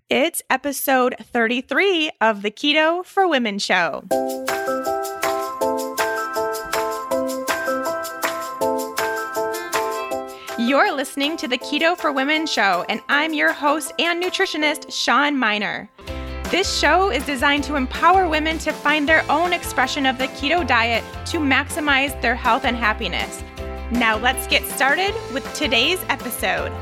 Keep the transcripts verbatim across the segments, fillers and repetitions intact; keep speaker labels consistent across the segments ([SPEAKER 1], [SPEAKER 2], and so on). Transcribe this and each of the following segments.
[SPEAKER 1] It's episode thirty-three of the Keto for Women show. You're listening to the Keto for Women show, and I'm your host and nutritionist, Shawn Miner. This show is designed to empower women to find their own expression of the keto diet to maximize their health and happiness. Now let's get started with today's episode.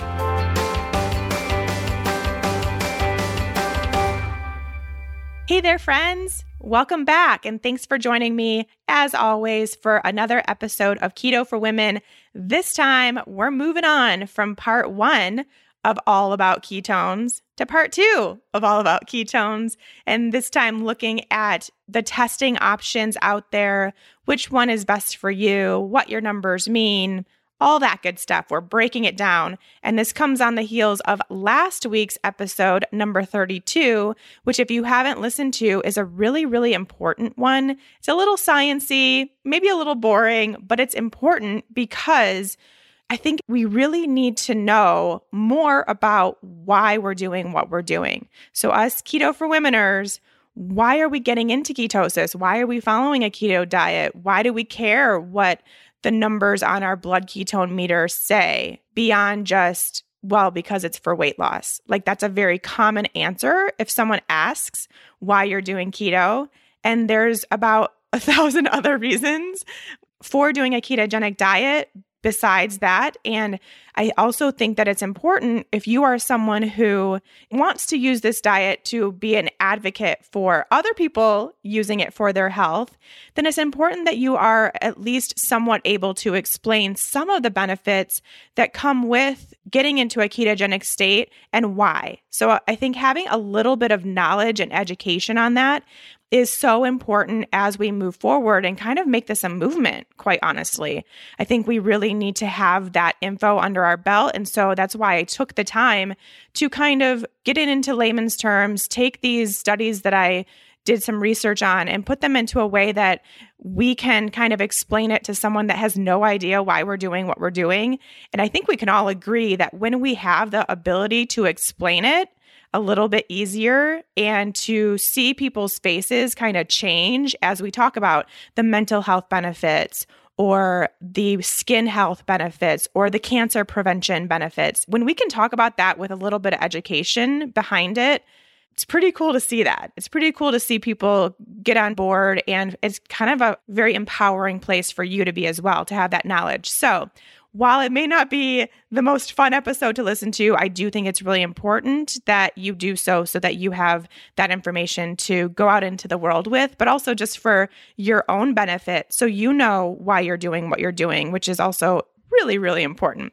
[SPEAKER 1] Hey there, friends. Welcome back, and thanks for joining me, as always, for another episode of Keto for Women. This time, we're moving on from part one of All About Ketones to part two of All About Ketones, and this time looking at the testing options out there, which one is best for you, what your numbers mean, all that good stuff. We're breaking it down. And this comes on the heels of last week's episode, number thirty-two, which if you haven't listened to is a really, really important one. It's a little sciencey, maybe a little boring, but it's important because I think we really need to know more about why we're doing what we're doing. So us Keto for Womeners, why are we getting into ketosis? Why are we following a keto diet? Why do we care what the numbers on our blood ketone meter say beyond just, well, because it's for weight loss? Like, that's a very common answer if someone asks why you're doing keto. And there's about a thousand other reasons for doing a ketogenic diet besides that. And I also think that it's important if you are someone who wants to use this diet to be an advocate for other people using it for their health, then it's important that you are at least somewhat able to explain some of the benefits that come with getting into a ketogenic state and why. So I think having a little bit of knowledge and education on that is so important as we move forward and kind of make this a movement, quite honestly. I think we really need to have that info under our belt. And so that's why I took the time to kind of get it into layman's terms, take these studies that I did some research on and put them into a way that we can kind of explain it to someone that has no idea why we're doing what we're doing. And I think we can all agree that when we have the ability to explain it a little bit easier and to see people's faces kind of change as we talk about the mental health benefits or the skin health benefits or the cancer prevention benefits, when we can talk about that with a little bit of education behind it, it's pretty cool to see that. It's pretty cool to see people get on board, and it's kind of a very empowering place for you to be as well, to have that knowledge. So while it may not be the most fun episode to listen to, I do think it's really important that you do so so that you have that information to go out into the world with, but also just for your own benefit so you know why you're doing what you're doing, which is also really, really important.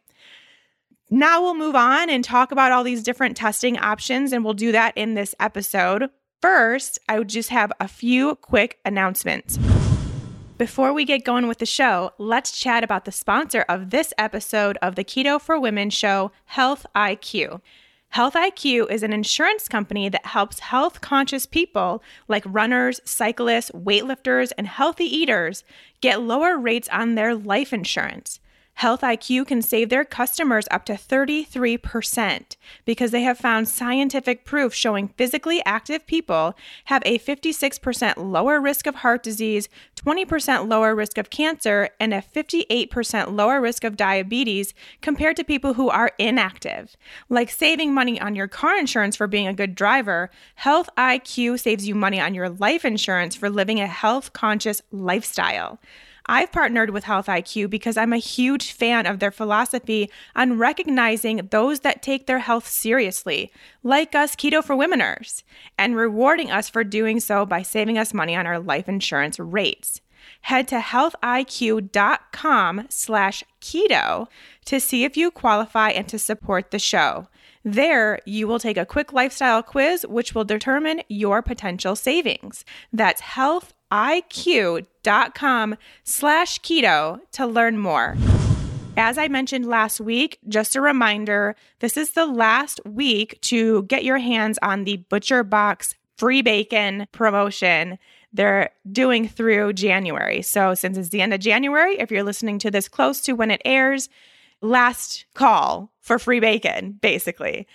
[SPEAKER 1] Now we'll move on and talk about all these different testing options, and we'll do that in this episode. First, I would just have a few quick announcements. Before we get going with the show, let's chat about the sponsor of this episode of the Keto for Women show, Health I Q. Health I Q is an insurance company that helps health-conscious people like runners, cyclists, weightlifters, and healthy eaters get lower rates on their life insurance. Health I Q can save their customers up to thirty-three percent because they have found scientific proof showing physically active people have a fifty-six percent lower risk of heart disease, twenty percent lower risk of cancer, and a fifty-eight percent lower risk of diabetes compared to people who are inactive. Like saving money on your car insurance for being a good driver, Health I Q saves you money on your life insurance for living a health-conscious lifestyle. I've partnered with Health I Q because I'm a huge fan of their philosophy on recognizing those that take their health seriously, like us Keto for Womeners, and rewarding us for doing so by saving us money on our life insurance rates. Head to healthiq.com slash keto to see if you qualify and to support the show. There, you will take a quick lifestyle quiz, which will determine your potential savings. That's healthiq.com slash keto to learn more. As I mentioned last week, just a reminder, this is the last week to get your hands on the Butcher Box free bacon promotion they're doing through January. So since it's the end of January, if you're listening to this close to when it airs, last call for free bacon, basically.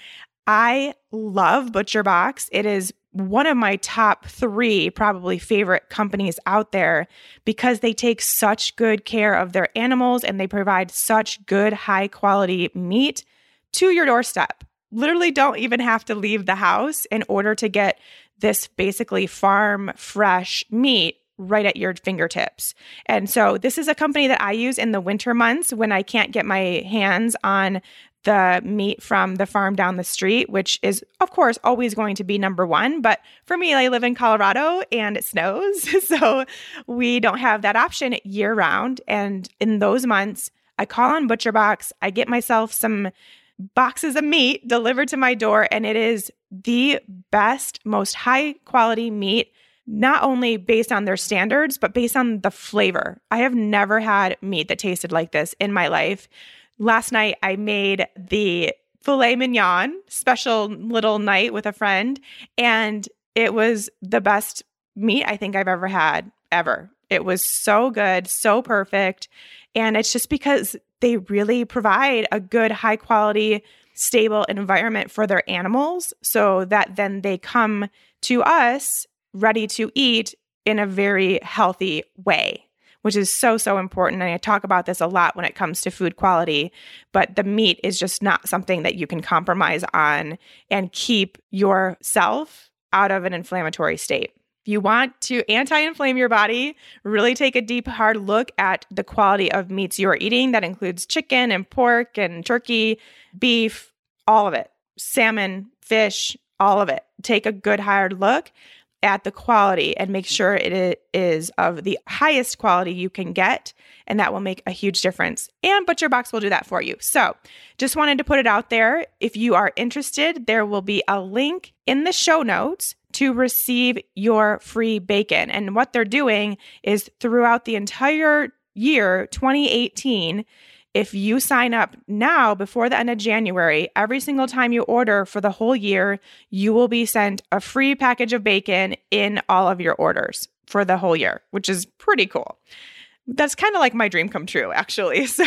[SPEAKER 1] I love ButcherBox. It is one of my top three probably favorite companies out there because they take such good care of their animals and they provide such good high quality meat to your doorstep. Literally don't even have to leave the house in order to get this basically farm fresh meat right at your fingertips. And so this is a company that I use in the winter months when I can't get my hands on the meat from the farm down the street, which is, of course, always going to be number one. But for me, I live in Colorado and it snows. So we don't have that option year round. And in those months, I call on ButcherBox. I get myself some boxes of meat delivered to my door, and it is the best, most high quality meat, not only based on their standards, but based on the flavor. I have never had meat that tasted like this in my life. Last night, I made the filet mignon, special little night with a friend, and it was the best meat I think I've ever had, ever. It was so good, so perfect, and it's just because they really provide a good, high-quality, stable environment for their animals so that then they come to us ready to eat in a very healthy way, which is so, so important. And I talk about this a lot when it comes to food quality, but the meat is just not something that you can compromise on and keep yourself out of an inflammatory state. If you want to anti-inflame your body, really take a deep, hard look at the quality of meats you are eating. That includes chicken and pork and turkey, beef, all of it, salmon, fish, all of it. Take a good, hard look at the quality and make sure it is of the highest quality you can get, and that will make a huge difference. And ButcherBox will do that for you. So just wanted to put it out there. If you are interested, there will be a link in the show notes to receive your free bacon. And what they're doing is throughout the entire year, twenty eighteen, if you sign up now before the end of January, every single time you order for the whole year, you will be sent a free package of bacon in all of your orders for the whole year, which is pretty cool. That's kind of like my dream come true, actually. So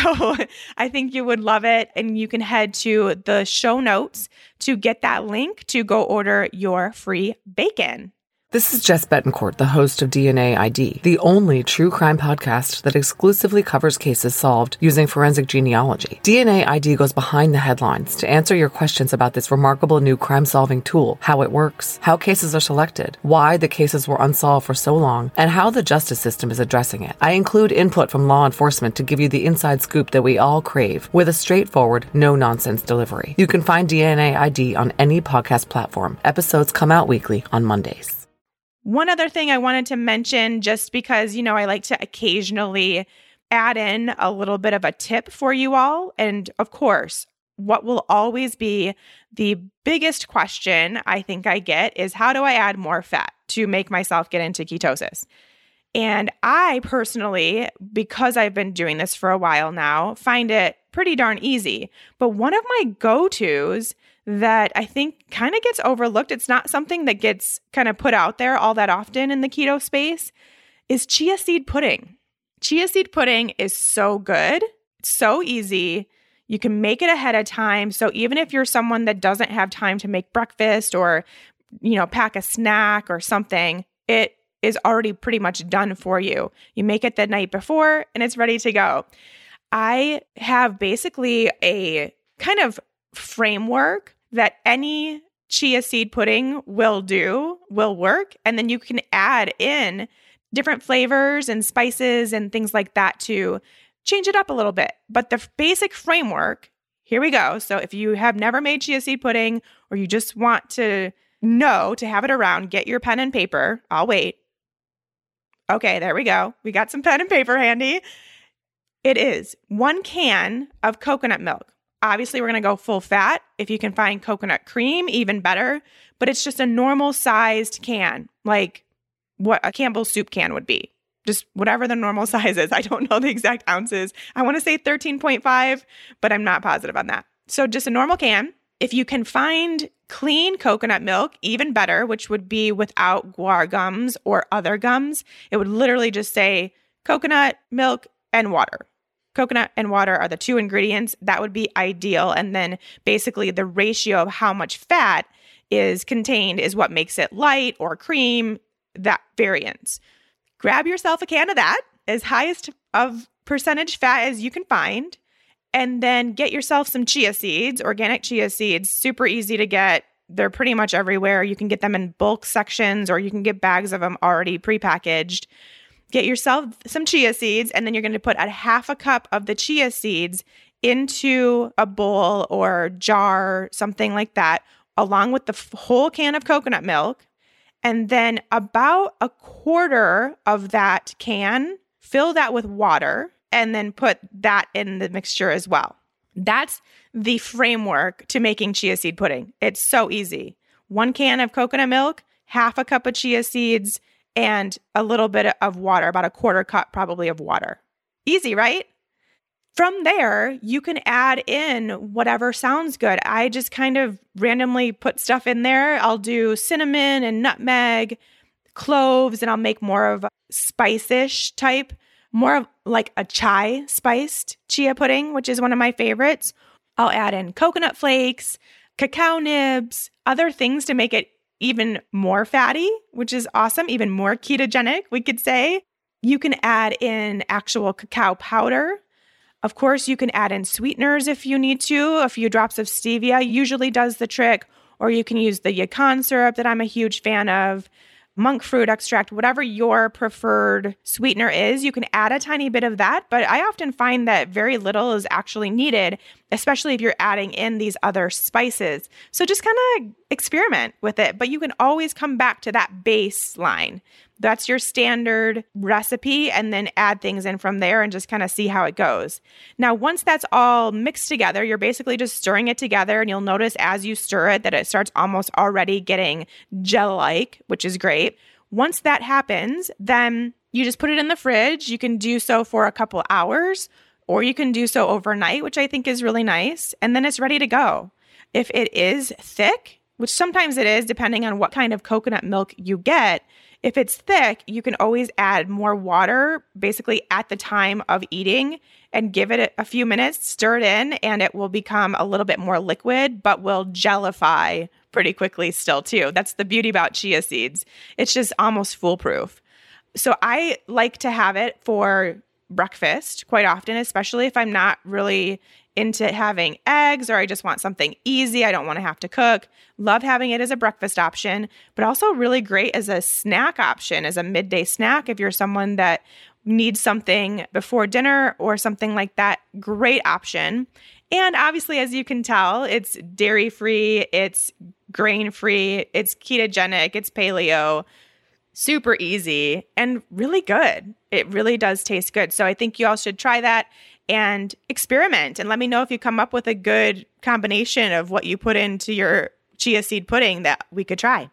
[SPEAKER 1] I think you would love it. And you can head to the show notes to get that link to go order your free bacon.
[SPEAKER 2] This is Jess Betancourt, the host of D N A I D, the only true crime podcast that exclusively covers cases solved using forensic genealogy. D N A I D goes behind the headlines to answer your questions about this remarkable new crime-solving tool, how it works, how cases are selected, why the cases were unsolved for so long, and how the justice system is addressing it. I include input from law enforcement to give you the inside scoop that we all crave, with a straightforward, no-nonsense delivery. You can find D N A I D on any podcast platform. Episodes come out weekly on Mondays.
[SPEAKER 1] One other thing I wanted to mention, just because, you know, I like to occasionally add in a little bit of a tip for you all. And of course, what will always be the biggest question I think I get is, how do I add more fat to make myself get into ketosis? And I personally, because I've been doing this for a while now, find it pretty darn easy. But one of my go-tos that I think kind of gets overlooked, it's not something that gets kind of put out there all that often in the keto space, is chia seed pudding. Chia seed pudding is so good. It's so easy. You can make it ahead of time. So even if you're someone that doesn't have time to make breakfast or, you know, pack a snack or something, it is already pretty much done for you. You make it the night before and it's ready to go. I have basically a kind of framework that any chia seed pudding will do, will work. And then you can add in different flavors and spices and things like that to change it up a little bit. But the basic framework, here we go. So if you have never made chia seed pudding, or you just want to know, to have it around, get your pen and paper. I'll wait. Okay, there we go. We got some pen and paper handy. It is one can of coconut milk. Obviously, we're going to go full fat. If you can find coconut cream, even better. But it's just a normal sized can, like what a Campbell's soup can would be. Just whatever the normal size is. I don't know the exact ounces. I want to say thirteen point five, but I'm not positive on that. So just a normal can. If you can find clean coconut milk, even better, which would be without guar gums or other gums. It would literally just say coconut milk and water. coconut and water are the two ingredients, that would be ideal. And then basically the ratio of how much fat is contained is what makes it light or cream, that variance. Grab yourself a can of that, as highest of percentage fat as you can find, and then get yourself some chia seeds, organic chia seeds, super easy to get. They're pretty much everywhere. You can get them in bulk sections, or you can get bags of them already prepackaged. Get yourself some chia seeds, and then you're going to put a half a cup of the chia seeds into a bowl or jar, something like that, along with the f- whole can of coconut milk. And then about a quarter of that can, fill that with water, and then put that in the mixture as well. That's the framework to making chia seed pudding. It's so easy. One can of coconut milk, half a cup of chia seeds, and a little bit of water, about a quarter cup probably of water. Easy, right? From there, you can add in whatever sounds good. I just kind of randomly put stuff in there. I'll do cinnamon and nutmeg, cloves, and I'll make more of a spice-ish type, more of like a chai spiced chia pudding, which is one of my favorites. I'll add in coconut flakes, cacao nibs, other things to make it even more fatty, which is awesome, even more ketogenic, we could say. You can add in actual cacao powder. Of course, you can add in sweeteners if you need to. A few drops of stevia usually does the trick, or you can use the yacon syrup that I'm a huge fan of, monk fruit extract, whatever your preferred sweetener is. You can add a tiny bit of that, but I often find that very little is actually needed, especially if you're adding in these other spices. So just kind of experiment with it, but you can always come back to that baseline. That's your standard recipe, and then add things in from there and just kind of see how it goes. Now, once that's all mixed together, you're basically just stirring it together, and you'll notice as you stir it that it starts almost already getting gel-like, which is great. Once that happens, then you just put it in the fridge. You can do so for a couple hours, or you can do so overnight, which I think is really nice, and then it's ready to go. If it is thick, which sometimes it is depending on what kind of coconut milk you get, if it's thick, you can always add more water basically at the time of eating and give it a few minutes, stir it in, and it will become a little bit more liquid, but will gelify pretty quickly still too. That's the beauty about chia seeds. It's just almost foolproof. So I like to have it for breakfast quite often, especially if I'm not really into having eggs or I just want something easy. I don't want to have to cook. Love having it as a breakfast option, but also really great as a snack option, as a midday snack. If you're someone that needs something before dinner or something like that, great option. And obviously, as you can tell, it's dairy-free, it's grain-free, it's ketogenic, it's paleo, super easy and really good. It really does taste good. So I think you all should try that and experiment, and let me know if you come up with a good combination of what you put into your chia seed pudding that we could try.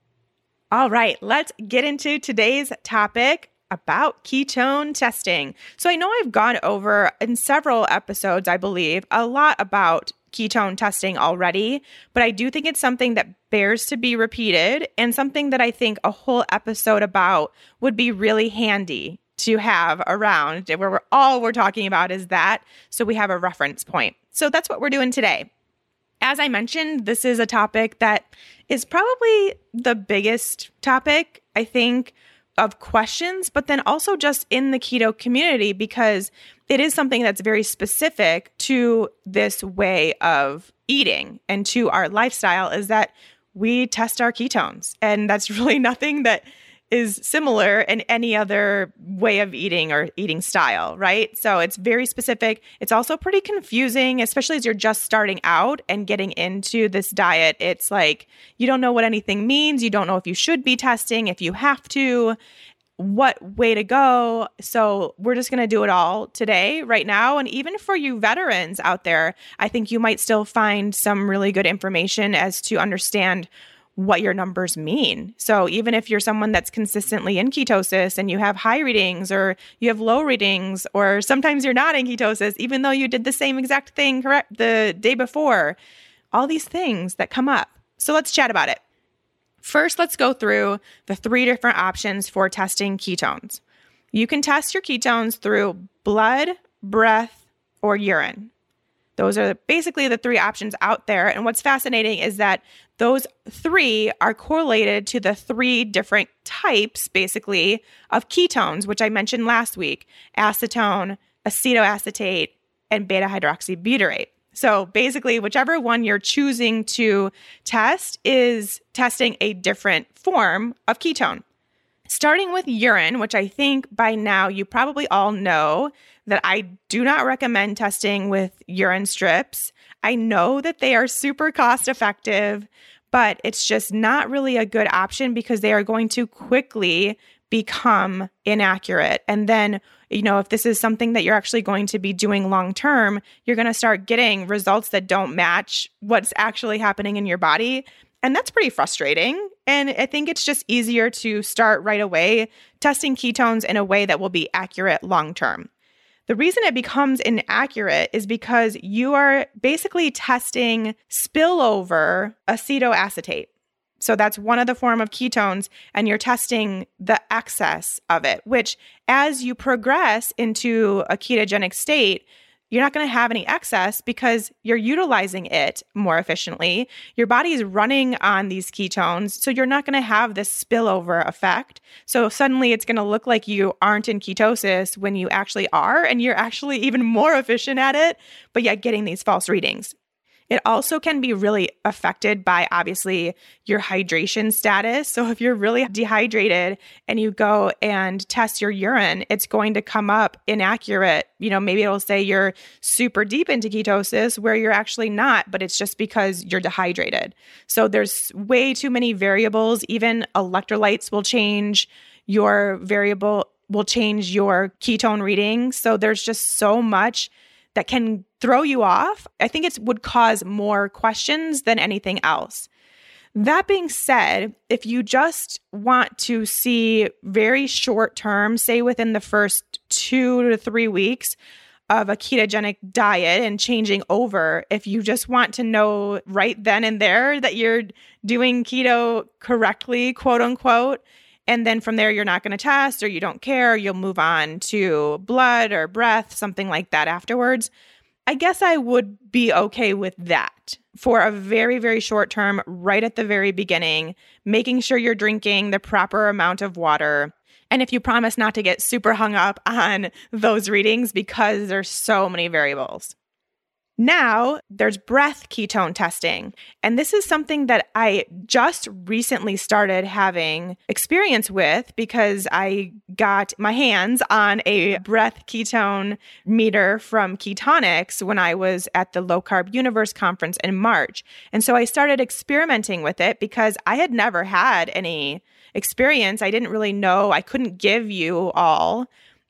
[SPEAKER 1] All right, let's get into today's topic about ketone testing. So I know I've gone over in several episodes, I believe, a lot about ketone testing already, but I do think it's something that bears to be repeated and something that I think a whole episode about would be really handy to have around, where we're all we're talking about is that, so we have a reference point. So that's what we're doing today. As I mentioned, this is a topic that is probably the biggest topic, I think, of questions, but then also just in the keto community, because it is something that's very specific to this way of eating and to our lifestyle, is that we test our ketones. And that's really nothing that is similar in any other way of eating or eating style, right? So it's very specific. It's also pretty confusing, especially as you're just starting out and getting into this diet. It's like, you don't know what anything means. You don't know if you should be testing, if you have to, what way to go. So we're just going to do it all today, right now. And even for you veterans out there, I think you might still find some really good information as to understand what your numbers mean. So even if you're someone that's consistently in ketosis and you have high readings or you have low readings, or sometimes you're not in ketosis, even though you did the same exact thing correct the day before, all these things that come up. So let's chat about it. First, let's go through the three different options for testing ketones. You can test your ketones through blood breath, or urine. Those are basically the three options out there. And what's fascinating is that those three are correlated to the three different types, basically, of ketones, which I mentioned last week: acetone, acetoacetate, and beta-hydroxybutyrate. So basically, whichever one you're choosing to test is testing a different form of ketone. Starting with urine, which I think by now you probably all know that I do not recommend testing with urine strips. I know that they are super cost effective, but it's just not really a good option because they are going to quickly become inaccurate. And then, you know, if this is something that you're actually going to be doing long term, you're going to start getting results that don't match what's actually happening in your body. And that's pretty frustrating. And I think it's just easier to start right away testing ketones in a way that will be accurate long term. The reason it becomes inaccurate is because you are basically testing spillover acetoacetate. So that's one of the form of ketones, and you're testing the excess of it, which as you progress into a ketogenic state, you're not going to have any excess because you're utilizing it more efficiently. Your body is running on these ketones, so you're not going to have this spillover effect. So suddenly it's going to look like you aren't in ketosis when you actually are, and you're actually even more efficient at it, but yet getting these false readings. It also can be really affected by, obviously, your hydration status. So if you're really dehydrated and you go and test your urine, it's going to come up inaccurate. You know, maybe it'll say you're super deep into ketosis where you're actually not, but it's just because you're dehydrated. So there's way too many variables. Even electrolytes will change your variable, will change your ketone reading. So there's just so much that can throw you off. I think it would cause more questions than anything else. That being said, if you just want to see very short term, say within the first two to three weeks of a ketogenic diet and changing over, if you just want to know right then and there that you're doing keto correctly, quote unquote, and then from there, you're not going to test or you don't care, you'll move on to blood or breath, something like that afterwards. I guess I would be okay with that for a very, very short term, right at the very beginning, making sure you're drinking the proper amount of water. And if you promise not to get super hung up on those readings because there's so many variables. Now, there's breath ketone testing. And this is something that I just recently started having experience with because I got my hands on a breath ketone meter from Ketonix when I was at the Low Carb Universe conference in March. And so I started experimenting with it because I had never had any experience. I didn't really know. I couldn't give you all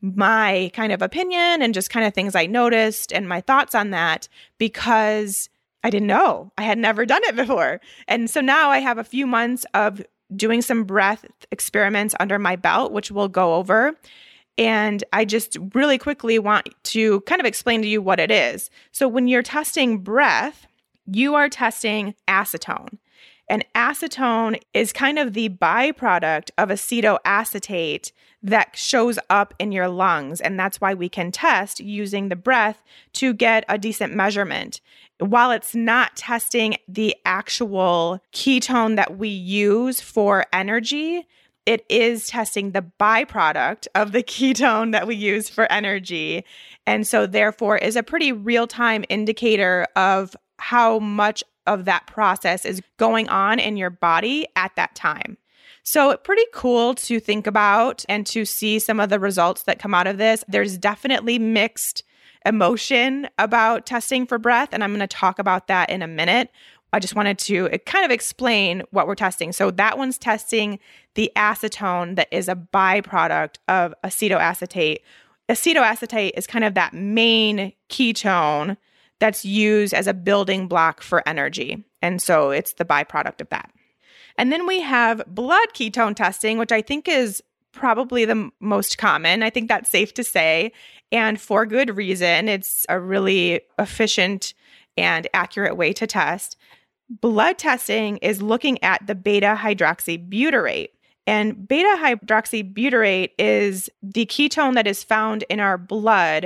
[SPEAKER 1] my kind of opinion and just kind of things I noticed and my thoughts on that because I didn't know. I had never done it before. And so now I have a few months of doing some breath experiments under my belt, which we'll go over. And I just really quickly want to kind of explain to you what it is. So when you're testing breath, you are testing acetone. And acetone is kind of the byproduct of acetoacetate that shows up in your lungs. And that's why we can test using the breath to get a decent measurement. While it's not testing the actual ketone that we use for energy, it is testing the byproduct of the ketone that we use for energy. And so therefore is a pretty real-time indicator of how much of that process is going on in your body at that time. So pretty cool to think about and to see some of the results that come out of this. There's definitely mixed emotion about testing for breath, and I'm going to talk about that in a minute. I just wanted to kind of explain what we're testing. So that one's testing the acetone that is a byproduct of acetoacetate. Acetoacetate is kind of that main ketone that's used as a building block for energy. And so it's the byproduct of that. And then we have blood ketone testing, which I think is probably the m- most common. I think that's safe to say. And for good reason. It's a really efficient and accurate way to test. Blood testing is looking at the beta-hydroxybutyrate. And beta-hydroxybutyrate is the ketone that is found in our blood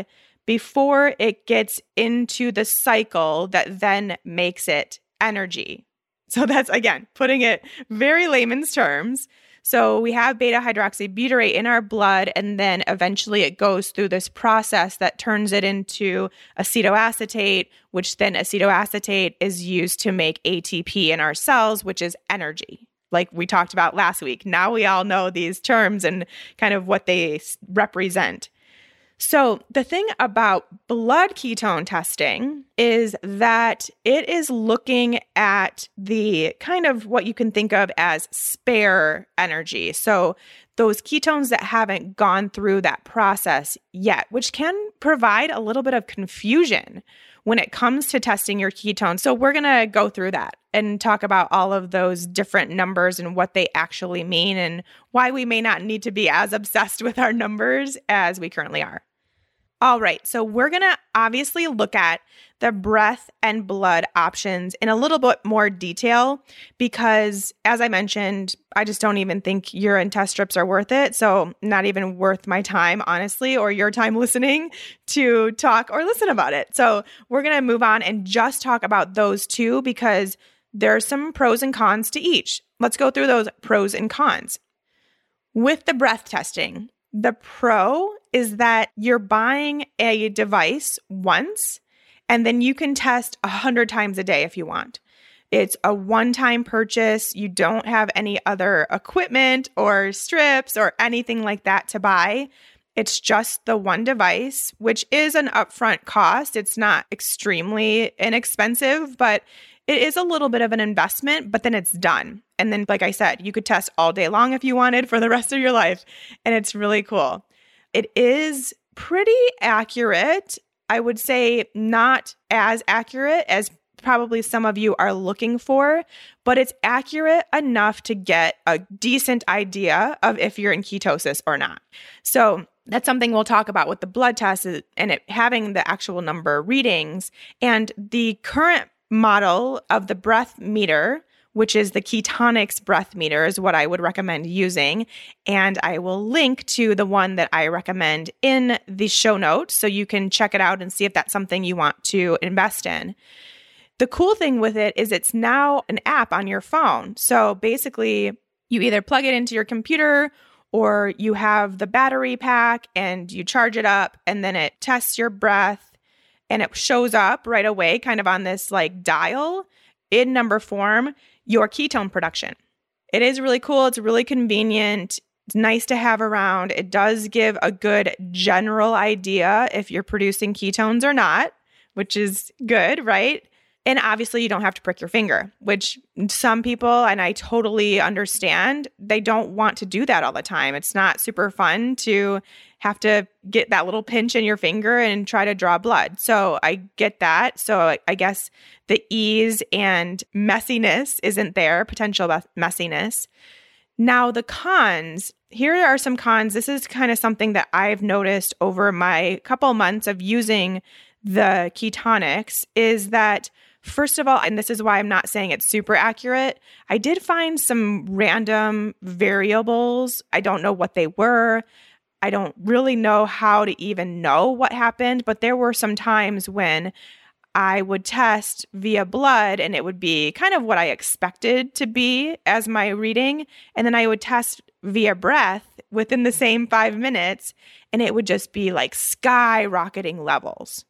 [SPEAKER 1] before it gets into the cycle that then makes it energy. So that's, again, putting it very layman's terms. So we have beta hydroxybutyrate in our blood, and then eventually it goes through this process that turns it into acetoacetate, which then acetoacetate is used to make A T P in our cells, which is energy, like we talked about last week. Now we all know these terms and kind of what they represent. So the thing about blood ketone testing is that it is looking at the kind of what you can think of as spare energy. So those ketones that haven't gone through that process yet, which can provide a little bit of confusion when it comes to testing your ketones. So we're going to go through that and talk about all of those different numbers and what they actually mean and why we may not need to be as obsessed with our numbers as we currently are. All right, so we're going to obviously look at the breath and blood options in a little bit more detail because, as I mentioned, I just don't even think urine test strips are worth it. So not even worth my time, honestly, or your time listening to talk or listen about it. So we're going to move on and just talk about those two because there are some pros and cons to each. Let's go through those pros and cons. With the breath testing, the pro is that you're buying a device once, and then you can test one hundred times a day if you want. It's a one-time purchase. You don't have any other equipment or strips or anything like that to buy. It's just the one device, which is an upfront cost. It's not extremely inexpensive, but it is a little bit of an investment, but then it's done. And then, like I said, you could test all day long if you wanted for the rest of your life. And it's really cool. It is pretty accurate. I would say not as accurate as probably some of you are looking for, but it's accurate enough to get a decent idea of if you're in ketosis or not. So that's something we'll talk about with the blood test and it having the actual number readings. And the current model of the breath meter, which is the Ketonix breath meter, is what I would recommend using. And I will link to the one that I recommend in the show notes so you can check it out and see if that's something you want to invest in. The cool thing with it is it's now an app on your phone. So basically, you either plug it into your computer or you have the battery pack and you charge it up and then it tests your breath and it shows up right away kind of on this like dial in number form, your ketone production. It is really cool. It's really convenient. It's nice to have around. It does give a good general idea if you're producing ketones or not, which is good, right? And obviously you don't have to prick your finger, which some people, and I totally understand, they don't want to do that all the time. It's not super fun to have to get that little pinch in your finger and try to draw blood. So I get that. So I guess the ease and messiness isn't there, potential messiness. Now the cons, here are some cons. This is kind of something that I've noticed over my couple months of using the Ketonix is that first of all, and this is why I'm not saying it's super accurate, I did find some random variables. I don't know what they were. I don't really know how to even know what happened, but there were some times when I would test via blood and it would be kind of what I expected to be as my reading. And then I would test via breath within the same five minutes and it would just be like skyrocketing levels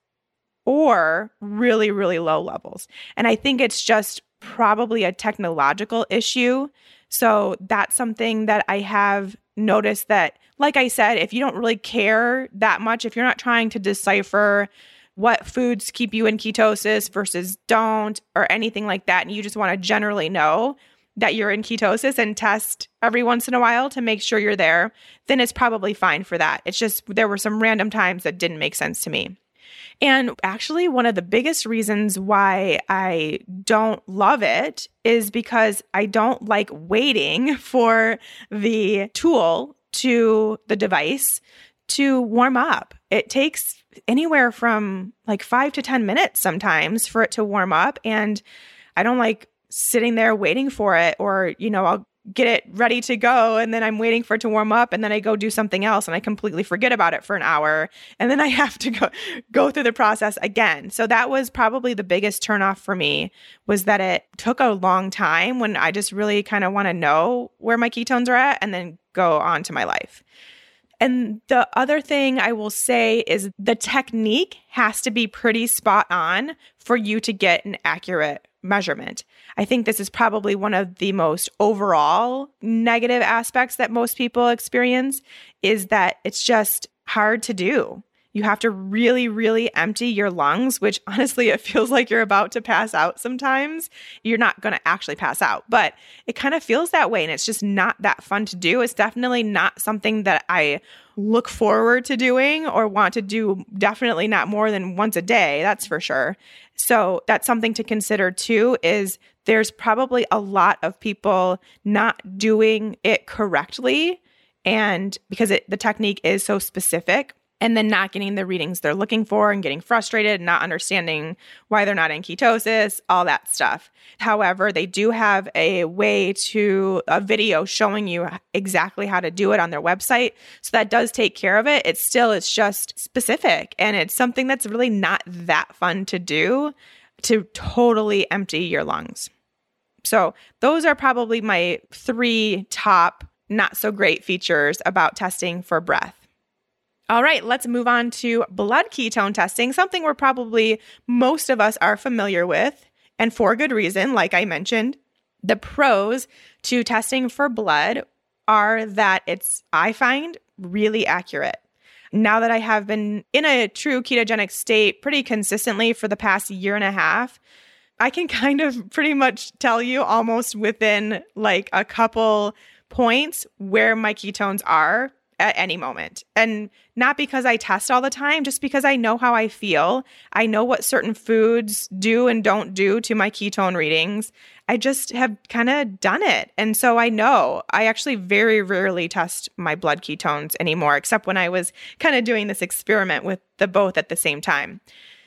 [SPEAKER 1] or really, really low levels. And I think it's just probably a technological issue. So that's something that I have noticed that, like I said, if you don't really care that much, if you're not trying to decipher what foods keep you in ketosis versus don't or anything like that, and you just want to generally know that you're in ketosis and test every once in a while to make sure you're there, then it's probably fine for that. It's just there were some random times that didn't make sense to me. And actually, one of the biggest reasons why I don't love it is because I don't like waiting for the tool to the device to warm up. It takes anywhere from like five to ten minutes sometimes for it to warm up. And I don't like sitting there waiting for it, or, you know, I'll get it ready to go. And then I'm waiting for it to warm up. And then I go do something else and I completely forget about it for an hour. And then I have to go, go through the process again. So that was probably the biggest turnoff for me, was that it took a long time when I just really kind of want to know where my ketones are at and then go on to my life. And the other thing I will say is the technique has to be pretty spot on for you to get an accurate measurement. I think this is probably one of the most overall negative aspects that most people experience, is that it's just hard to do. You have to really, really empty your lungs, which honestly, it feels like you're about to pass out sometimes. You're not going to actually pass out, but it kind of feels that way. And it's just not that fun to do. It's definitely not something that I look forward to doing or want to do, definitely not more than once a day. That's for sure. So that's something to consider too, is there's probably a lot of people not doing it correctly. And because it, the technique is so specific, and then not getting the readings they're looking for and getting frustrated and not understanding why they're not in ketosis, all that stuff. However, they do have a way to, a video showing you exactly how to do it on their website. So that does take care of it. It's still, it's just specific. And it's something that's really not that fun to do, to totally empty your lungs. So those are probably my three top not so great features about testing for breath. All right, let's move on to blood ketone testing, something we're probably most of us are familiar with, and for good reason, like I mentioned. The pros to testing for blood are that it's, I find, really accurate. Now that I have been in a true ketogenic state pretty consistently for the past year and a half, I can kind of pretty much tell you almost within like a couple points where my ketones are at any moment. And not because I test all the time, just because I know how I feel. I know what certain foods do and don't do to my ketone readings. I just have kind of done it. And so I know. I actually very rarely test my blood ketones anymore, except when I was kind of doing this experiment with the both at the same time.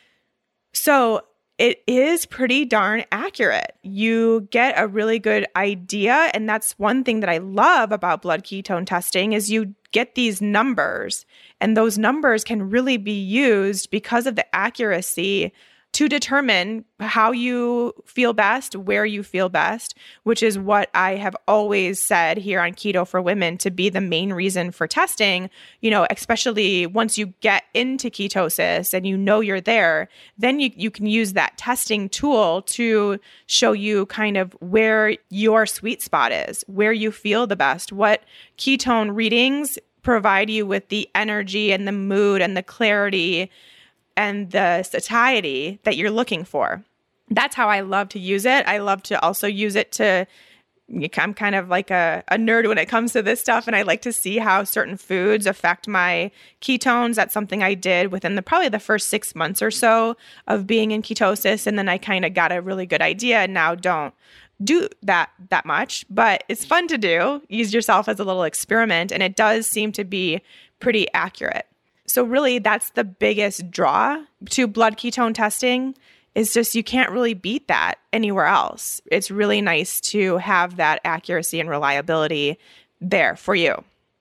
[SPEAKER 1] So it is pretty darn accurate. You get a really good idea. And that's one thing that I love about blood ketone testing, is you get these numbers, and those numbers can really be used because of the accuracy to determine how you feel best, where you feel best, which is what I have always said here on Keto for Women to be the main reason for testing. You know, especially once you get into ketosis and you know you're there, then you, you can use that testing tool to show you kind of where your sweet spot is, where you feel the best, what ketone readings provide you with the energy and the mood and the clarity and the satiety that you're looking for. That's how I love to use it. I love to also use it to, I'm kind of like a, a nerd when it comes to this stuff, and I like to see how certain foods affect my ketones. That's something I did within the probably the first six months or so of being in ketosis, and then I kind of got a really good idea, and now don't do that that much, but it's fun to do. Use yourself as a little experiment, and it does seem to be pretty accurate. So really, that's the biggest draw to blood ketone testing, is just you can't really beat that anywhere else. It's really nice to have that accuracy and reliability there for you.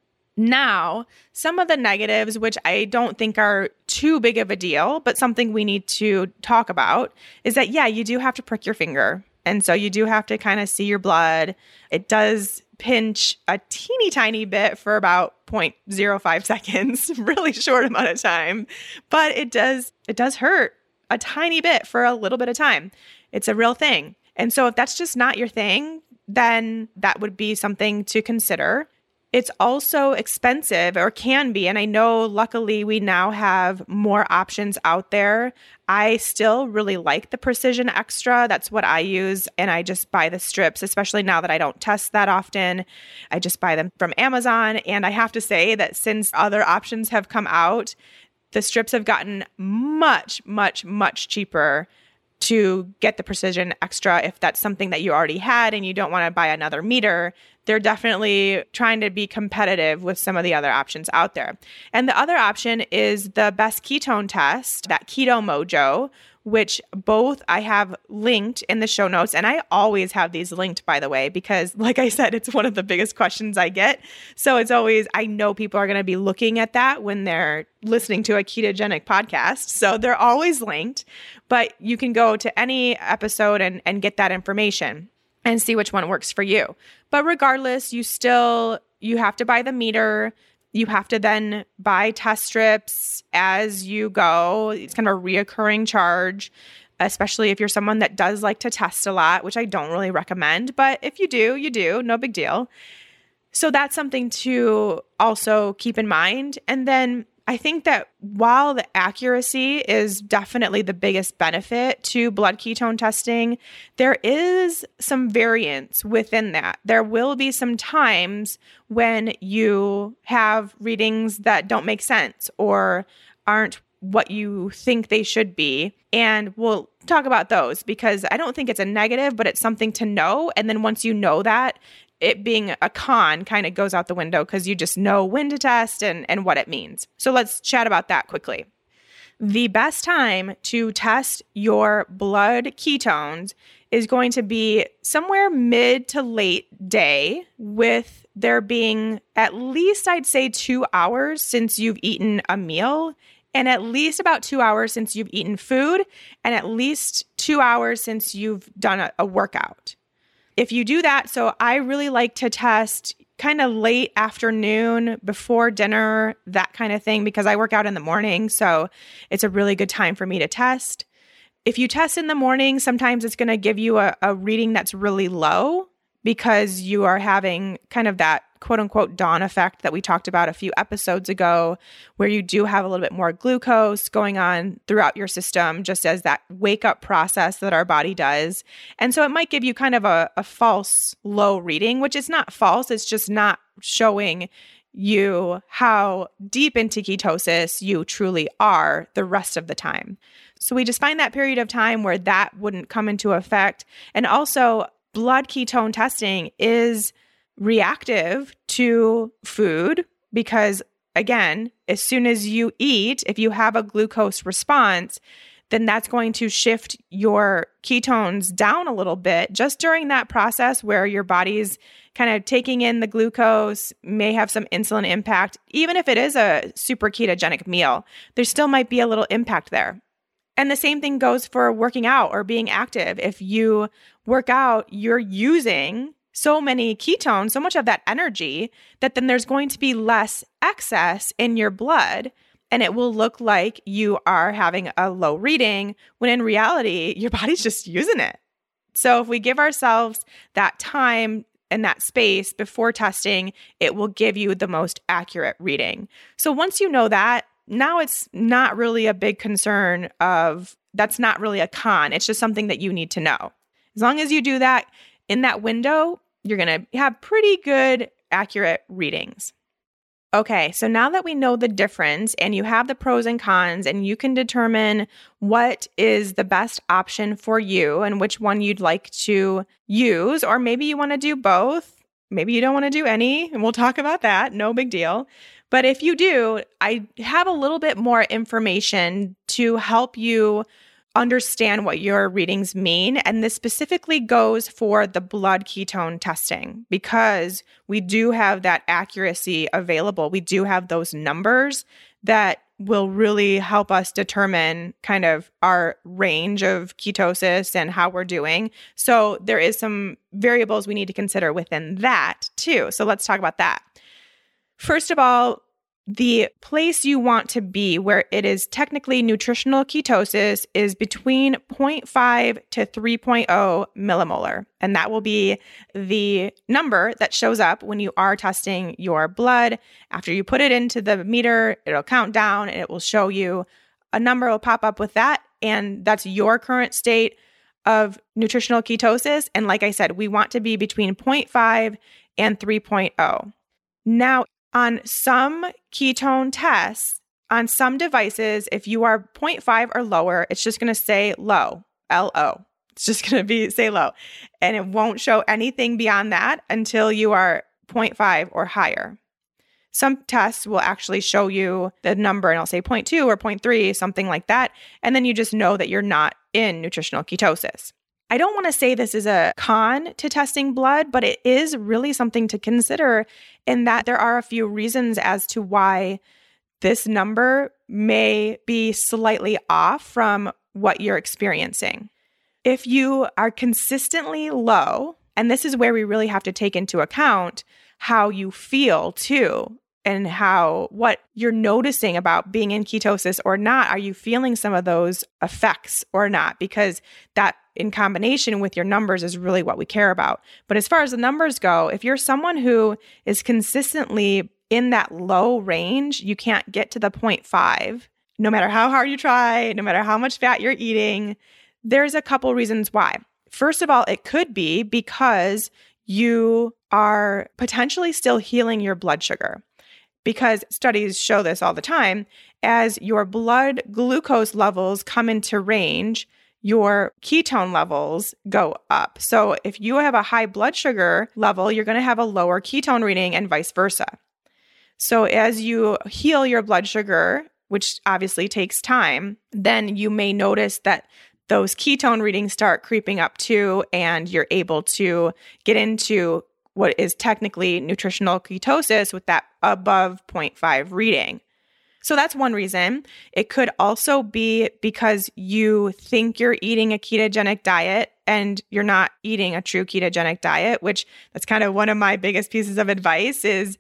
[SPEAKER 1] Now, some of the negatives, which I don't think are too big of a deal, but something we need to talk about, is that, yeah, you do have to prick your finger. And so you do have to kind of see your blood. It does pinch a teeny tiny bit for about zero point zero five seconds, really short amount of time, but it does, it does hurt a tiny bit for a little bit of time. It's a real thing. And so if that's just not your thing, then that would be something to consider. It's also expensive, or can be. And I know luckily we now have more options out there. I still really like the Precision Extra. That's what I use. And I just buy the strips, especially now that I don't test that often. I just buy them from Amazon. And I have to say that since other options have come out, the strips have gotten much, much, much cheaper to get the Precision Extra. If that's something that you already had and you don't want to buy another meter, they're definitely trying to be competitive with some of the other options out there. And the other option is the Best Ketone Test, that Keto Mojo, which both I have linked in the show notes. And I always have these linked, by the way, because like I said, it's one of the biggest questions I get. So it's always, I know people are going to be looking at that when they're listening to a ketogenic podcast. So they're always linked, but you can go to any episode and, and get that information and see which one works for you. But regardless, you still, you have to buy the meter. You have to then buy test strips as you go. It's kind of a reoccurring charge, especially if you're someone that does like to test a lot, which I don't really recommend. But if you do, you do, no big deal. So that's something to also keep in mind. And then I think that while the accuracy is definitely the biggest benefit to blood ketone testing, there is some variance within that. There will be some times when you have readings that don't make sense or aren't what you think they should be. And we'll talk about those because I don't think it's a negative, but it's something to know. And then once you know that, it being a con kind of goes out the window because you just know when to test and, and what it means. So let's chat about that quickly. The best time to test your blood ketones is going to be somewhere mid to late day, with there being at least, I'd say, two hours since you've eaten a meal, and at least about two hours since you've eaten food, and at least two hours since you've done a, a workout. If you do that, so I really like to test kind of late afternoon, before dinner, that kind of thing, because I work out in the morning. So it's a really good time for me to test. If you test in the morning, sometimes it's going to give you a, a reading that's really low because you are having kind of that quote unquote dawn effect that we talked about a few episodes ago, where you do have a little bit more glucose going on throughout your system, just as that wake up process that our body does. And so it might give you kind of a, a false low reading, which is not false. It's just not showing you how deep into ketosis you truly are the rest of the time. So we just find that period of time where that wouldn't come into effect. And also, blood ketone testing is reactive to food because, again, as soon as you eat, if you have a glucose response, then that's going to shift your ketones down a little bit just during that process where your body's kind of taking in the glucose, may have some insulin impact. Even if it is a super ketogenic meal, there still might be a little impact there. And the same thing goes for working out or being active. If you work out, you're using so many ketones, so much of that energy, that then there's going to be less excess in your blood, and it will look like you are having a low reading when in reality, your body's just using it. So if we give ourselves that time and that space before testing, it will give you the most accurate reading. So once you know that, now it's not really a big concern of, that's not really a con. It's just something that you need to know. As long as you do that in that window, you're going to have pretty good, accurate readings. Okay, so now that we know the difference and you have the pros and cons and you can determine what is the best option for you and which one you'd like to use, or maybe you want to do both, maybe you don't want to do any, and we'll talk about that, no big deal. But if you do, I have a little bit more information to help you understand what your readings mean. And this specifically goes for the blood ketone testing because we do have that accuracy available. We do have those numbers that will really help us determine kind of our range of ketosis and how we're doing. So there is some variables we need to consider within that too. So let's talk about that. First of all, the place you want to be where it is technically nutritional ketosis is between zero point five to three point zero millimolar. And that will be the number that shows up when you are testing your blood. After you put it into the meter, it'll count down and it will show you a number will pop up with that. And that's your current state of nutritional ketosis. And like I said, we want to be between zero point five and three point zero. Now, on some ketone tests, on some devices, if you are zero point five or lower, it's just going to say low, L O. It's just going to be say low. And it won't show anything beyond that until you are zero point five or higher. Some tests will actually show you the number and I'll say zero point two or zero point three, something like that. And then you just know that you're not in nutritional ketosis. I don't want to say this is a con to testing blood, but it is really something to consider in that there are a few reasons as to why this number may be slightly off from what you're experiencing. If you are consistently low, and this is where we really have to take into account how you feel too, and how what you're noticing about being in ketosis or not. Are you feeling some of those effects or not? Because that in combination with your numbers is really what we care about. But as far as the numbers go, if you're someone who is consistently in that low range, you can't get to the zero point five, no matter how hard you try, no matter how much fat you're eating, there's a couple reasons why. First of all, it could be because you are potentially still healing your blood sugar. Because studies show this all the time, as your blood glucose levels come into range, your ketone levels go up. So if you have a high blood sugar level, you're going to have a lower ketone reading and vice versa. So as you heal your blood sugar, which obviously takes time, then you may notice that those ketone readings start creeping up too, and you're able to get into what is technically nutritional ketosis with that above zero point five reading. So that's one reason. It could also be because you think you're eating a ketogenic diet and you're not eating a true ketogenic diet, which that's kind of one of my biggest pieces of advice is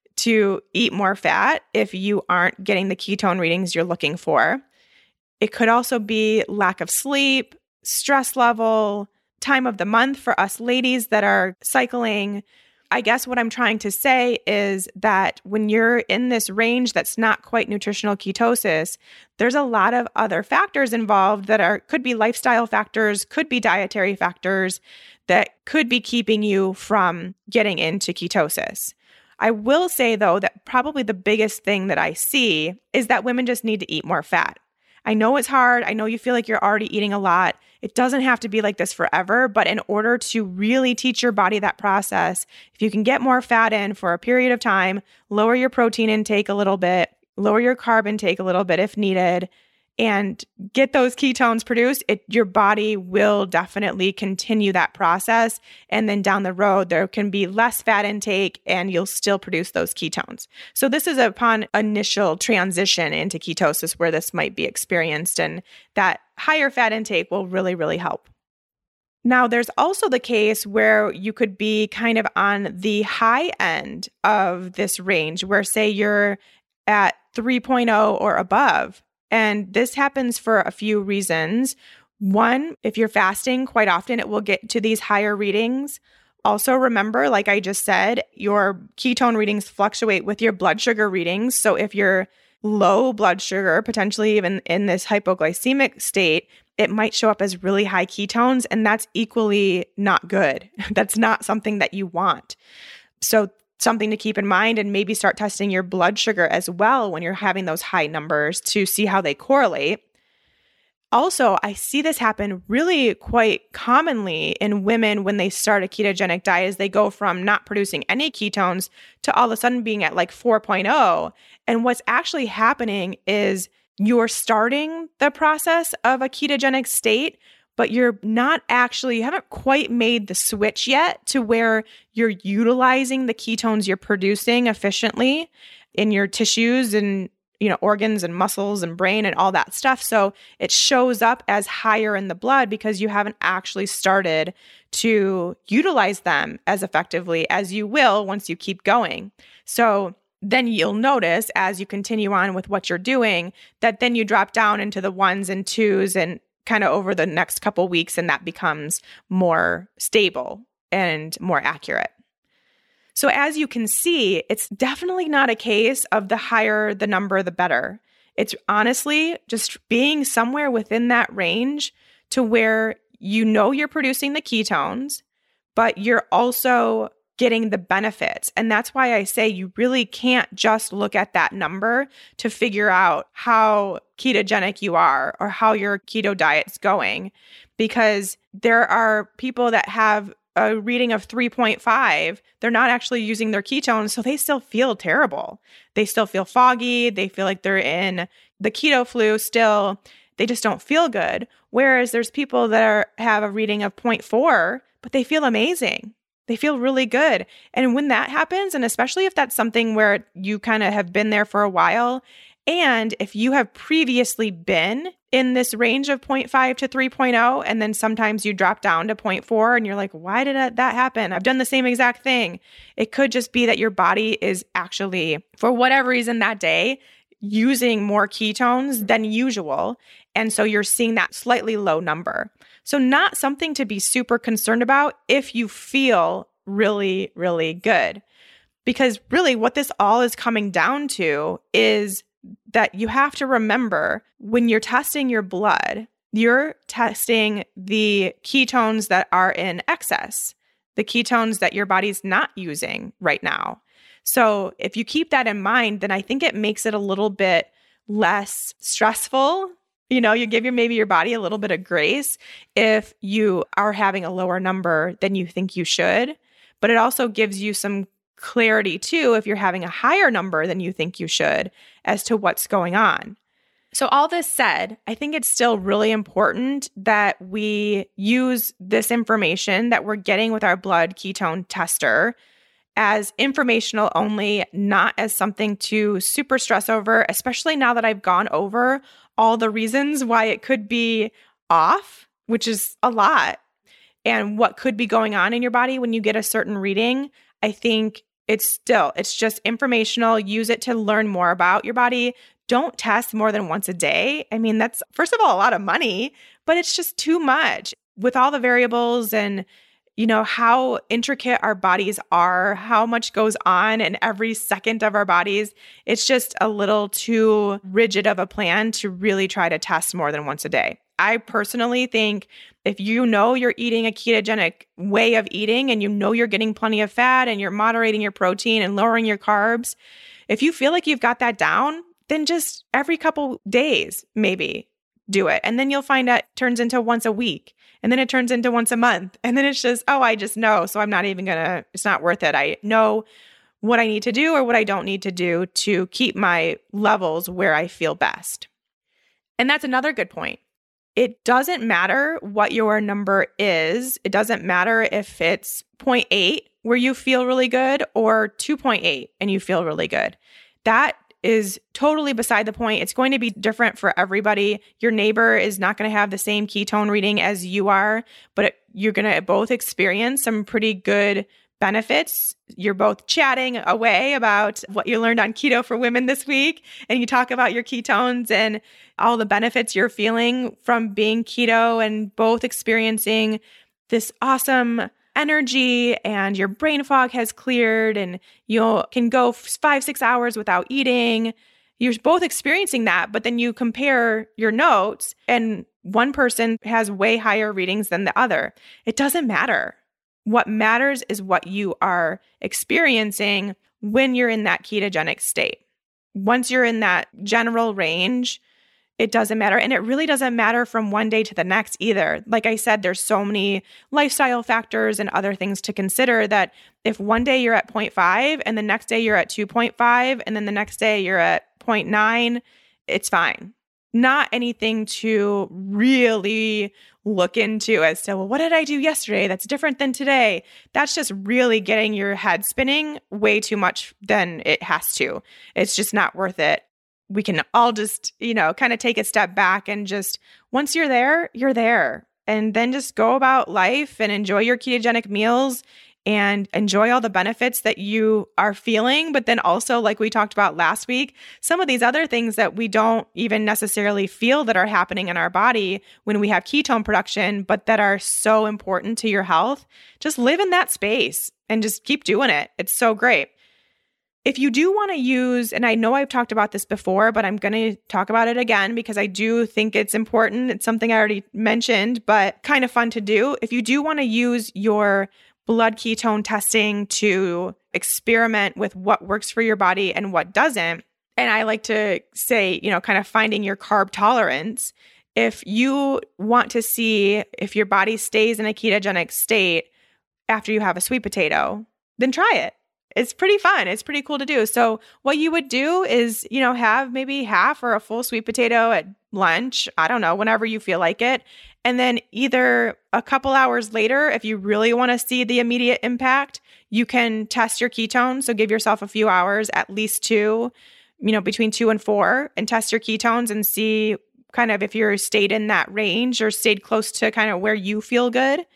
[SPEAKER 1] to eat more fat if you aren't getting the ketone readings you're looking for. It could also be lack of sleep, stress level, time of the month for us ladies that are cycling. I guess what I'm trying to say is that when you're in this range that's not quite nutritional ketosis, there's a lot of other factors involved that are could be lifestyle factors, could be dietary factors that could be keeping you from getting into ketosis. I will say, though, that probably the biggest thing that I see is that women just need to eat more fat. I know it's hard. I know you feel like you're already eating a lot. It doesn't have to be like this forever, but in order to really teach your body that process, if you can get more fat in for a period of time, lower your protein intake a little bit, lower your carb intake a little bit if needed, and get those ketones produced, it, your body will definitely continue that process. And then down the road, there can be less fat intake and you'll still produce those ketones. So this is upon initial transition into ketosis where this might be experienced, and that higher fat intake will really, really help. Now, there's also the case where you could be kind of on the high end of this range where, say, you're at three point oh or above. And this happens for a few reasons. One, if you're fasting, quite often it will get to these higher readings. Also, remember, like I just said, your ketone readings fluctuate with your blood sugar readings. So if you're low blood sugar, potentially even in this hypoglycemic state, it might show up as really high ketones, and that's equally not good. That's not something that you want. So something to keep in mind, and maybe start testing your blood sugar as well when you're having those high numbers to see how they correlate. Also, I see this happen really quite commonly in women when they start a ketogenic diet, as they go from not producing any ketones to all of a sudden being at like four point oh. And what's actually happening is you're starting the process of a ketogenic state, but you're not actually, you haven't quite made the switch yet to where you're utilizing the ketones you're producing efficiently in your tissues and, you know, organs and muscles and brain and all that stuff. So it shows up as higher in the blood because you haven't actually started to utilize them as effectively as you will once you keep going. So then you'll notice as you continue on with what you're doing that then you drop down into the ones and twos and kind of over the next couple weeks, and that becomes more stable and more accurate. So as you can see, it's definitely not a case of the higher the number, the better. It's honestly just being somewhere within that range to where you know you're producing the ketones, but you're also getting the benefits. And that's why I say you really can't just look at that number to figure out how ketogenic you are or how your keto diet's going. because there are people that have a reading of three point five. They're not actually using their ketones, so they still feel terrible. They still feel foggy. They feel like they're in the keto flu still. They just don't feel good. Whereas there's people that are, have a reading of zero point four, but they feel amazing. They feel really good. And when that happens, and especially if that's something where you kind of have been there for a while, and if you have previously been in this range of zero point five to three point oh, and then sometimes you drop down to zero point four and you're like, why did that happen? I've done the same exact thing. It could just be that your body is actually, for whatever reason that day, using more ketones than usual. And so you're seeing that slightly low number. So not something to be super concerned about if you feel really, really good. Because really what this all is coming down to is that you have to remember when you're testing your blood, you're testing the ketones that are in excess, the ketones that your body's not using right now. So if you keep that in mind, then I think it makes it a little bit less stressful. You know, you give your maybe your body a little bit of grace if you are having a lower number than you think you should. But it also gives you some clarity too if you're having a higher number than you think you should as to what's going on. So all this said, I think it's still really important that we use this information that we're getting with our blood ketone tester as informational only, not as something to super stress over, especially now that I've gone over all the reasons why it could be off, which is a lot, and what could be going on in your body when you get a certain reading. I think it's still, it's just informational. Use it to learn more about your body. Don't test more than once a day. I mean, that's, first of all, a lot of money, but it's just too much with all the variables and, you know, how intricate our bodies are, how much goes on in every second of our bodies. It's just a little too rigid of a plan to really try to test more than once a day. I personally think if you know you're eating a ketogenic way of eating and you know you're getting plenty of fat and you're moderating your protein and lowering your carbs, if you feel like you've got that down, then just every couple days, maybe do it. And then you'll find out it turns into once a week. And then it turns into once a month. And then it's just, oh, I just know. So I'm not even going to, it's not worth it. I know what I need to do or what I don't need to do to keep my levels where I feel best. And that's another good point. It doesn't matter what your number is. It doesn't matter if it's zero point eight where you feel really good or two point eight and you feel really good. That is totally beside the point. It's going to be different for everybody. Your neighbor is not going to have the same ketone reading as you are, but it, you're going to both experience some pretty good benefits. You're both chatting away about what you learned on Keto for Women this week, and you talk about your ketones and all the benefits you're feeling from being keto and both experiencing this awesome energy, and your brain fog has cleared and you can go five, six hours without eating. You're both experiencing that, but then you compare your notes and one person has way higher readings than the other. It doesn't matter. What matters is what you are experiencing when you're in that ketogenic state. Once you're in that general range, it doesn't matter. And it really doesn't matter from one day to the next either. Like I said, there's so many lifestyle factors and other things to consider that if one day you're at zero point five and the next day you're at two point five and then the next day you're at zero point nine, it's fine. Not anything to really look into as to, well, what did I do yesterday that's different than today? That's just really getting your head spinning way too much than it has to. It's just not worth it. We can all just, you know, kind of take a step back and just, once you're there, you're there. And then just go about life and enjoy your ketogenic meals and enjoy all the benefits that you are feeling. But then also, like we talked about last week, some of these other things that we don't even necessarily feel that are happening in our body when we have ketone production, but that are so important to your health, just live in that space and just keep doing it. It's so great. If you do want to use, and I know I've talked about this before, but I'm going to talk about it again because I do think it's important. It's something I already mentioned, but kind of fun to do. If you do want to use your blood ketone testing to experiment with what works for your body and what doesn't, and I like to say, you know, kind of finding your carb tolerance, if you want to see if your body stays in a ketogenic state after you have a sweet potato, then try it. It's pretty fun. It's pretty cool to do. So what you would do is, you know, have maybe half or a full sweet potato at lunch. I don't know, whenever you feel like it. And then either a couple hours later, if you really want to see the immediate impact, you can test your ketones. So give yourself a few hours, at least two, you know, between two and four, and test your ketones and see kind of if you're stayed in that range or stayed close to kind of where you feel good.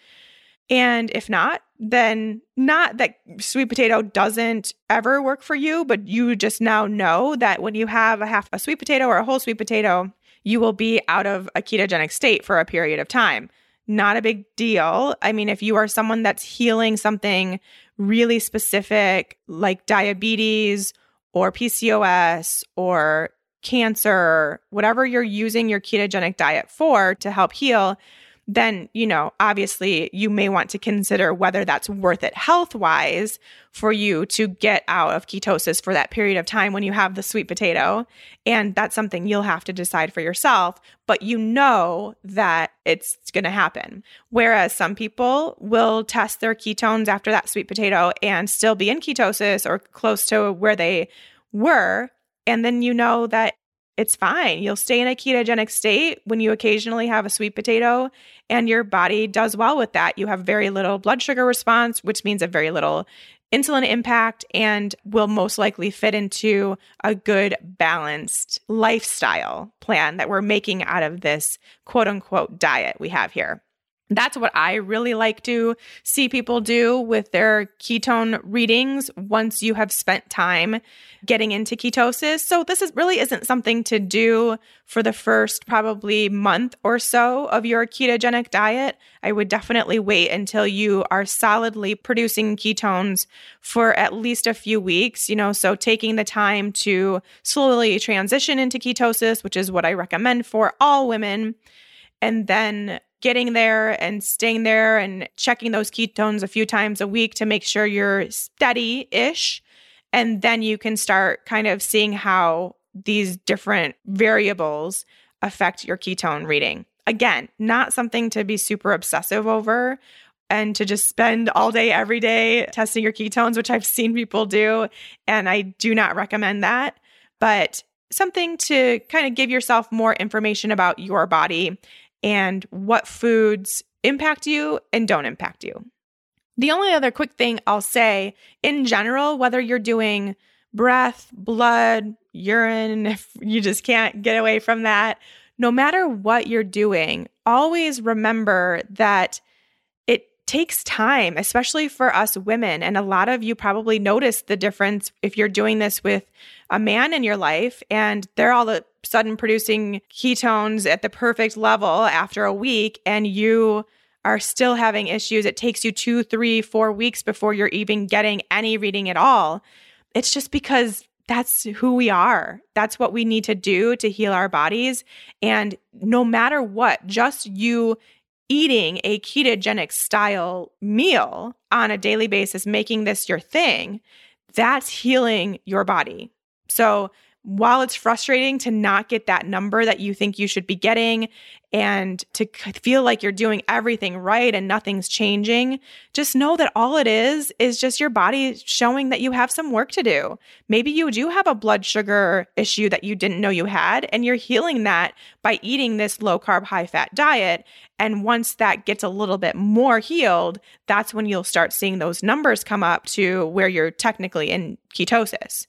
[SPEAKER 1] And if not, then not that sweet potato doesn't ever work for you, but you just now know that when you have a half a sweet potato or a whole sweet potato, you will be out of a ketogenic state for a period of time. Not a big deal. I mean, if you are someone that's healing something really specific like diabetes or P C O S or cancer, whatever you're using your ketogenic diet for to help heal, then, you know, obviously you may want to consider whether that's worth it health-wise for you to get out of ketosis for that period of time when you have the sweet potato. And that's something you'll have to decide for yourself, but you know that it's going to happen. Whereas some people will test their ketones after that sweet potato and still be in ketosis or close to where they were. And then you know that it's fine. You'll stay in a ketogenic state when you occasionally have a sweet potato, and your body does well with that. You have very little blood sugar response, which means a very little insulin impact, and will most likely fit into a good balanced lifestyle plan that we're making out of this quote unquote diet we have here. That's what I really like to see people do with their ketone readings once you have spent time getting into ketosis. So this is really isn't something to do for the first probably month or so of your ketogenic diet. I would definitely wait until you are solidly producing ketones for at least a few weeks, you know, so taking the time to slowly transition into ketosis, which is what I recommend for all women, and then getting there and staying there and checking those ketones a few times a week to make sure you're steady-ish. And then you can start kind of seeing how these different variables affect your ketone reading. Again, not something to be super obsessive over and to just spend all day, every day testing your ketones, which I've seen people do. And I do not recommend that, but something to kind of give yourself more information about your body and what foods impact you and don't impact you. The only other quick thing I'll say, in general, whether you're doing breath, blood, urine, if you just can't get away from that, no matter what you're doing, always remember that it takes time, especially for us women. And a lot of you probably notice the difference if you're doing this with a man in your life and they're all of a sudden producing ketones at the perfect level after a week and you are still having issues. It takes you two, three, four weeks before you're even getting any reading at all. It's just because that's who we are. That's what we need to do to heal our bodies. And no matter what, just you eating a ketogenic style meal on a daily basis, making this your thing, that's healing your body. So while it's frustrating to not get that number that you think you should be getting and to feel like you're doing everything right and nothing's changing, just know that all it is is just your body showing that you have some work to do. Maybe you do have a blood sugar issue that you didn't know you had, and you're healing that by eating this low carb, high fat diet. And once that gets a little bit more healed, that's when you'll start seeing those numbers come up to where you're technically in ketosis.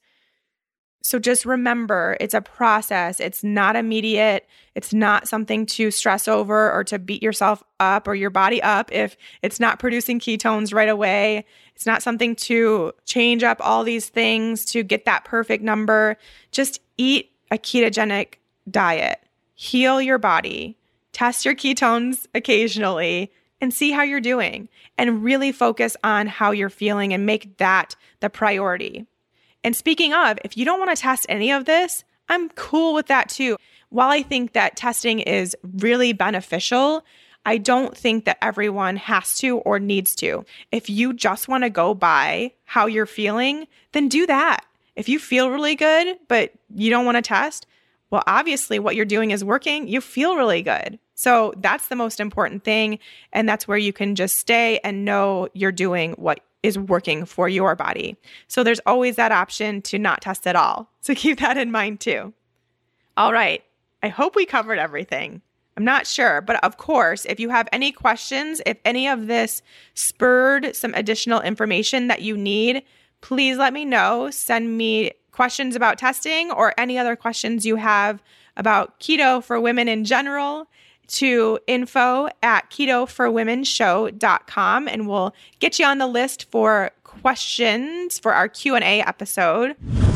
[SPEAKER 1] So just remember, it's a process. It's not immediate. It's not something to stress over or to beat yourself up or your body up if it's not producing ketones right away. It's not something to change up all these things to get that perfect number. Just eat a ketogenic diet. Heal your body. Test your ketones occasionally and see how you're doing. And really focus on how you're feeling and make that the priority. And speaking of, if you don't want to test any of this, I'm cool with that too. While I think that testing is really beneficial, I don't think that everyone has to or needs to. If you just want to go by how you're feeling, then do that. If you feel really good, but you don't want to test, well, obviously what you're doing is working. You feel really good. So that's the most important thing. And that's where you can just stay and know you're doing what is working for your body. So there's always that option to not test at all. So keep that in mind too. All right. I hope we covered everything. I'm not sure, but of course, if you have any questions, if any of this spurred some additional information that you need, please let me know. Send me questions about testing or any other questions you have about keto for women in general to info at keto for women show dot com, and we'll get you on the list for questions for our Q and A episode.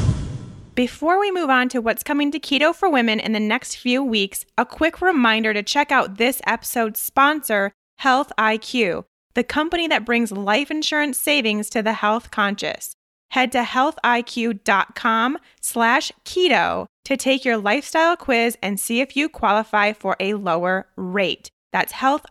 [SPEAKER 1] Before we move on to what's coming to Keto for Women in the next few weeks, a quick reminder to check out this episode's sponsor, Health I Q, the company that brings life insurance savings to the health conscious. Head to healthiq.com slash keto to take your lifestyle quiz and see if you qualify for a lower rate. That's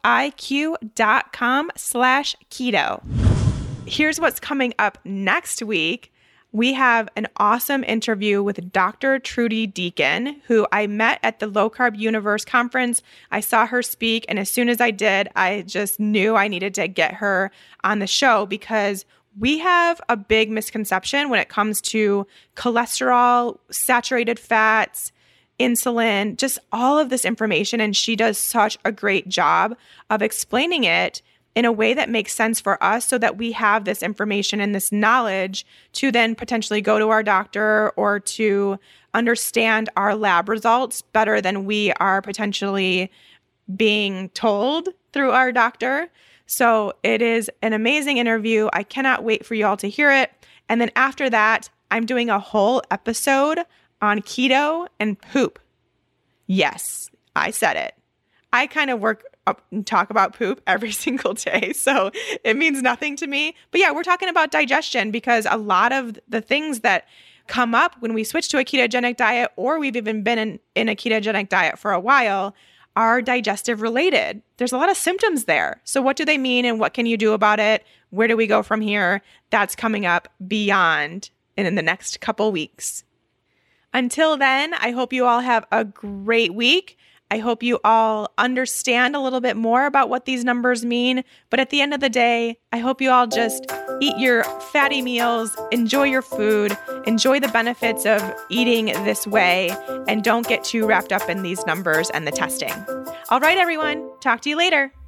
[SPEAKER 1] healthiq.com slash keto. Here's what's coming up next week. We have an awesome interview with Doctor Trudy Deacon, who I met at the Low Carb Universe conference. I saw her speak, and as soon as I did, I just knew I needed to get her on the show because we have a big misconception when it comes to cholesterol, saturated fats, insulin, just all of this information. And she does such a great job of explaining it in a way that makes sense for us so that we have this information and this knowledge to then potentially go to our doctor or to understand our lab results better than we are potentially being told through our doctor. So it is an amazing interview. I cannot wait for you all to hear it. And then after that, I'm doing a whole episode on keto and poop. Yes, I said it. I kind of work up and talk about poop every single day, so it means nothing to me. But yeah, we're talking about digestion because a lot of the things that come up when we switch to a ketogenic diet, or we've even been in, in a ketogenic diet for a while, are digestive related. There's a lot of symptoms there. So what do they mean and what can you do about it? Where do we go from here? That's coming up beyond and in the next couple weeks. Until then, I hope you all have a great week. I hope you all understand a little bit more about what these numbers mean. But at the end of the day, I hope you all just eat your fatty meals, enjoy your food, enjoy the benefits of eating this way, and don't get too wrapped up in these numbers and the testing. All right, everyone. Talk to you later.